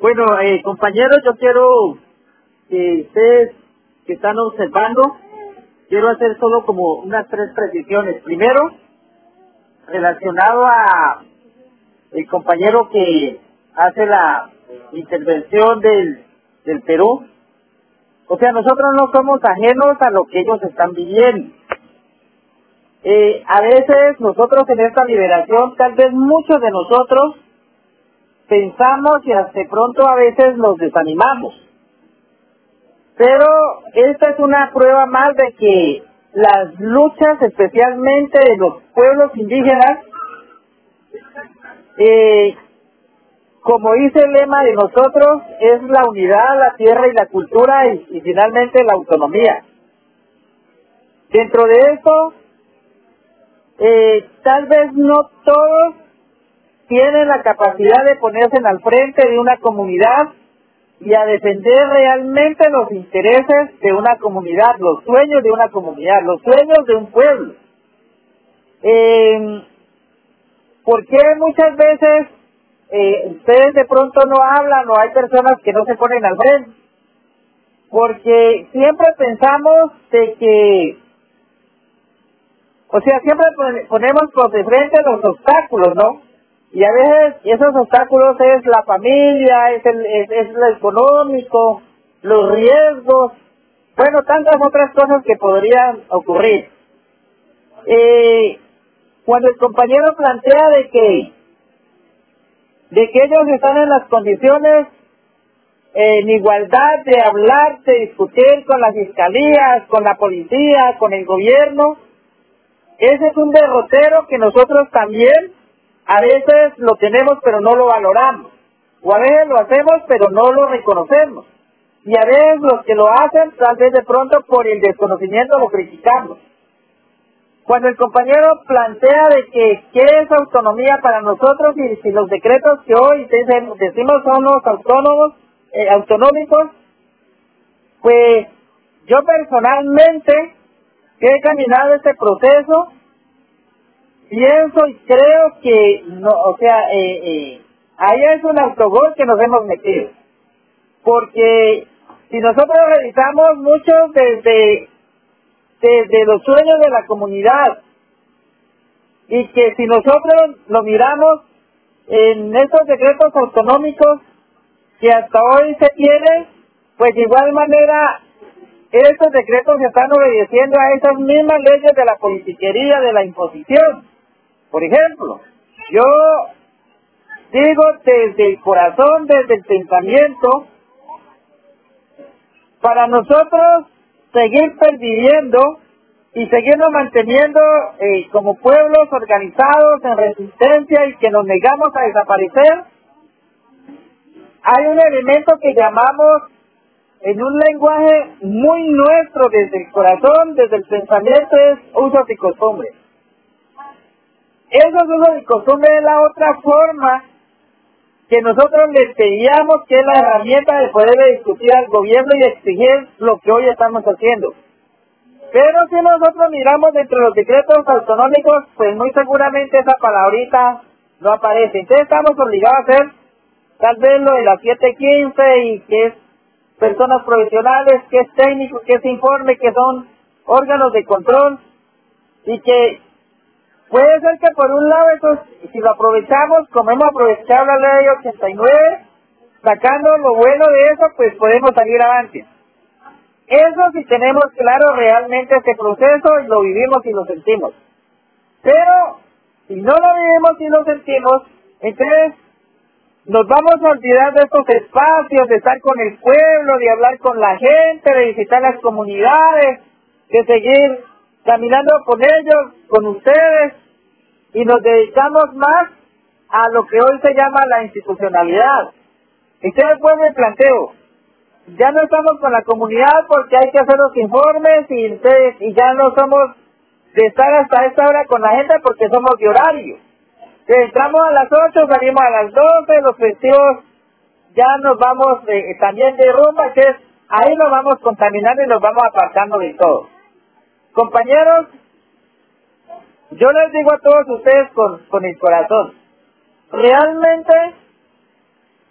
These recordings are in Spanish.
Bueno, compañeros, yo quiero que ustedes que están observando, quiero hacer solo como unas 3 precisiones. Primero, relacionado a el compañero que hace la intervención del Perú. O sea, nosotros no somos ajenos a lo que ellos están viviendo. A veces nosotros en esta liberación, tal vez muchos de nosotros pensamos y hasta pronto a veces nos desanimamos. Pero esta es una prueba más de que las luchas, especialmente de los pueblos indígenas, como dice el lema de nosotros, es la unidad, la tierra y la cultura y finalmente la autonomía. Dentro de esto, tal vez no todos tienen la capacidad de ponerse al frente de una comunidad y a defender realmente los intereses de una comunidad, los sueños de una comunidad, los sueños de un pueblo. ¿Por qué muchas veces ustedes de pronto no hablan o hay personas que no se ponen al frente? Porque siempre pensamos de que, o sea, siempre ponemos por de frente los obstáculos, ¿no? Y a veces esos obstáculos es la familia, es lo económico, los riesgos, bueno, tantas otras cosas que podrían ocurrir. Cuando el compañero plantea de que ellos están en las condiciones en igualdad de hablar, de discutir con las fiscalías, con la policía, con el gobierno, ese es un derrotero que nosotros también a veces lo tenemos pero no lo valoramos, o a veces lo hacemos pero no lo reconocemos, y a veces los que lo hacen tal vez de pronto por el desconocimiento lo criticamos. Cuando el compañero plantea de que qué es autonomía para nosotros y si los decretos que hoy decimos son los autonómicos, pues yo personalmente que he caminado este proceso, pienso y creo que no, o sea, ahí es un autogol que nos hemos metido, porque si nosotros revisamos muchos desde los sueños de la comunidad, y que si nosotros lo miramos en estos decretos autonómicos que hasta hoy se tienen, pues de igual manera estos decretos se están obedeciendo a esas mismas leyes de la politiquería, de la imposición. Por ejemplo, yo digo desde el corazón, desde el pensamiento, para nosotros seguir perviviendo y seguirnos manteniendo como pueblos organizados en resistencia y que nos negamos a desaparecer, hay un elemento que llamamos en un lenguaje muy nuestro desde el corazón, desde el pensamiento, es usos y costumbres. Esos usos y costumbres es la otra forma que nosotros les pedíamos, que es la herramienta de poder discutir al gobierno y exigir lo que hoy estamos haciendo. Pero si nosotros miramos dentro de los decretos autonómicos, pues muy seguramente esa palabrita no aparece. Entonces estamos obligados a hacer tal vez lo de las 715 y que es personas profesionales, que es técnico, que es informe, que son órganos de control, y que puede ser que por un lado eso, si lo aprovechamos, como hemos aprovechado la ley 89, sacando lo bueno de eso, pues podemos salir avante. Eso si tenemos claro realmente este proceso y lo vivimos y lo sentimos. Pero si no lo vivimos y lo sentimos, entonces nos vamos a olvidar de estos espacios, de estar con el pueblo, de hablar con la gente, de visitar las comunidades, de seguir caminando con ellos, con ustedes, y nos dedicamos más a lo que hoy se llama la institucionalidad. Entonces vuelvo y planteo, ya no estamos con la comunidad porque hay que hacer los informes y ya no somos de estar hasta esta hora con la gente porque somos de horario. Entramos a las 8, salimos a las 12, los festivos ya nos vamos también de rumba, entonces ahí nos vamos contaminando y nos vamos apartando de todo. Compañeros, yo les digo a todos ustedes con el corazón, realmente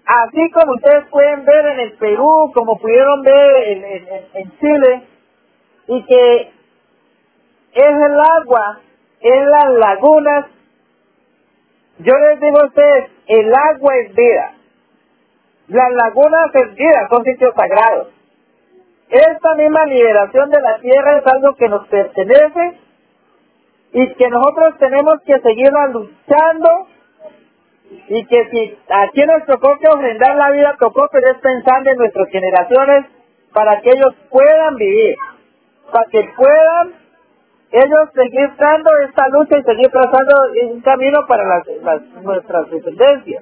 Así como ustedes pueden ver en el Perú, como pudieron ver en Chile, y que es el agua, es las lagunas. Yo les digo a ustedes, el agua es vida. Las lagunas es vida, son sitios sagrados. Esta misma liberación de la tierra es algo que nos pertenece y que nosotros tenemos que seguirla luchando, y que si aquí nos tocó que ofrendar la vida, tocó, pero es pensando en nuestras generaciones para que ellos puedan vivir, para que puedan ellos seguir dando esta lucha y seguir trazando un camino para nuestras descendencias.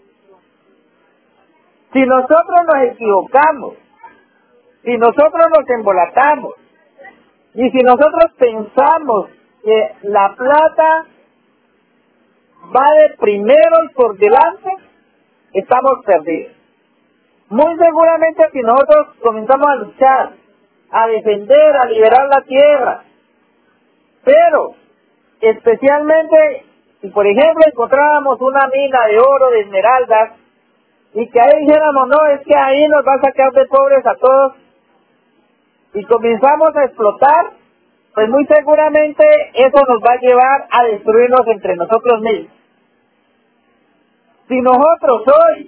Si nosotros nos equivocamos, si nosotros nos embolatamos, y si nosotros pensamos que la plata va de primero y por delante, estamos perdidos. Muy seguramente si nosotros comenzamos a luchar, a defender, a liberar la tierra, pero especialmente si por ejemplo encontrábamos una mina de oro, de esmeraldas, y que ahí dijéramos, no, es que ahí nos va a sacar de pobres a todos, y comenzamos a explotar, pues muy seguramente eso nos va a llevar a destruirnos entre nosotros mismos. Si nosotros hoy,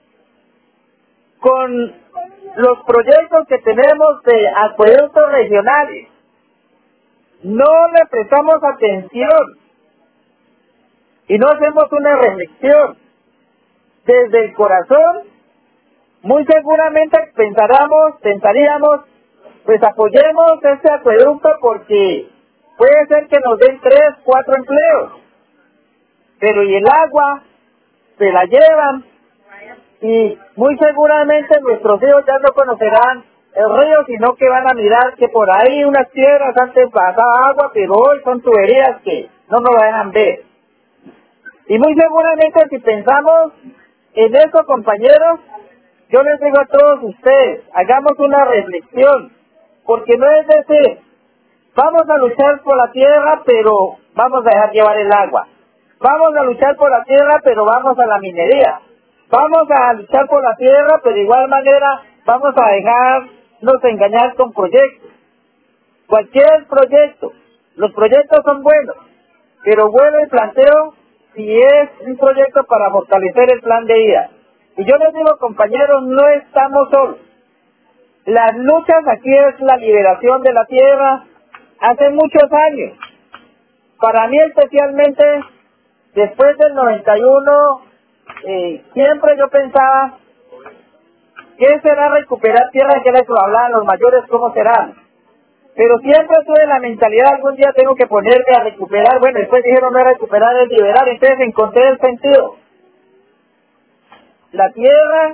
con los proyectos que tenemos de acueductos regionales, no le prestamos atención y no hacemos una reflexión desde el corazón, muy seguramente pensaríamos, pues apoyemos este acueducto porque puede ser que nos den 3, 4 empleos, pero y el agua se la llevan, y muy seguramente nuestros hijos ya no conocerán el río, sino que van a mirar que por ahí unas piedras antes pasaba agua, pero hoy son tuberías que no nos dejan ver. Y muy seguramente si pensamos en eso, compañeros, yo les digo a todos ustedes, hagamos una reflexión, porque no es decir, vamos a luchar por la tierra, pero vamos a dejar llevar el agua. Vamos a luchar por la tierra, pero vamos a la minería. Vamos a luchar por la tierra, pero de igual manera vamos a dejarnos engañar con proyectos. Cualquier proyecto, los proyectos son buenos, pero bueno el planteo si es un proyecto para fortalecer el plan de vida. Y yo les digo, compañeros, no estamos solos. Las luchas aquí es la liberación de la tierra hace muchos años. Para mí especialmente, después del 91, siempre yo pensaba, ¿qué será recuperar tierra? Que les hablaban los mayores, ¿cómo será? Pero siempre tuve la mentalidad, algún día tengo que ponerme a recuperar. Bueno, después dijeron no es recuperar, es liberar. Entonces encontré el sentido. La tierra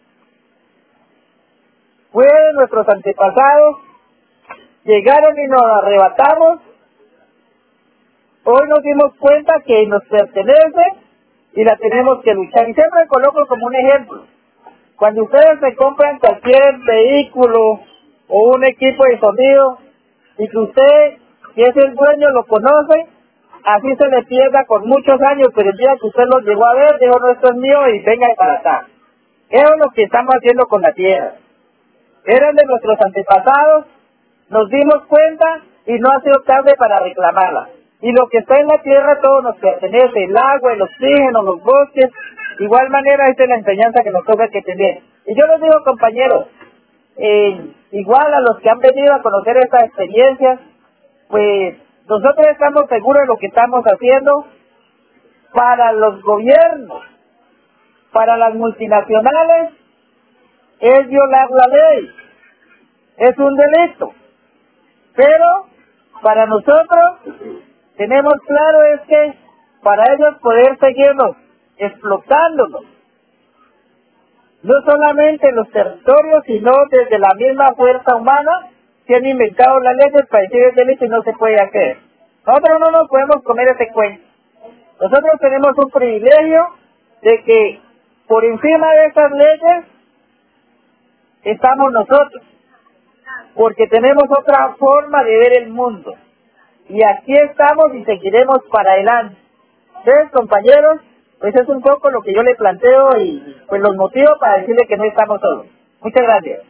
fue de nuestros antepasados, llegaron y nos arrebatamos. Hoy nos dimos cuenta que nos pertenece y la tenemos que luchar. Y siempre coloco como un ejemplo. Cuando ustedes se compran cualquier vehículo o un equipo de sonido y que usted, si es el dueño, lo conoce, así se le pierda con muchos años, pero el día que usted lo llegó a ver, dijo, no, esto es mío y venga para acá. Eso es lo que estamos haciendo con la tierra. Eran de nuestros antepasados, nos dimos cuenta y no ha sido tarde para reclamarla. Y lo que está en la tierra todo nos pertenece, el agua, el oxígeno, los bosques. De igual manera, esta es la enseñanza que nos toca que tener. Y yo les digo, compañeros, igual a los que han venido a conocer estas experiencias, pues nosotros estamos seguros de lo que estamos haciendo. Para los gobiernos, para las multinacionales, es violar la ley, es un delito. Pero para nosotros tenemos claro es que para ellos poder seguirnos explotándonos, no solamente en los territorios, sino desde la misma fuerza humana, que han inventado las leyes para decir el delito y no se puede hacer. Nosotros no nos podemos comer ese cuento. Nosotros tenemos un privilegio de que por encima de esas leyes estamos nosotros, porque tenemos otra forma de ver el mundo. Y aquí estamos y seguiremos para adelante. Entonces, compañeros, Pues es un poco lo que yo le planteo y pues los motivos para decirle que no estamos solos. Muchas gracias.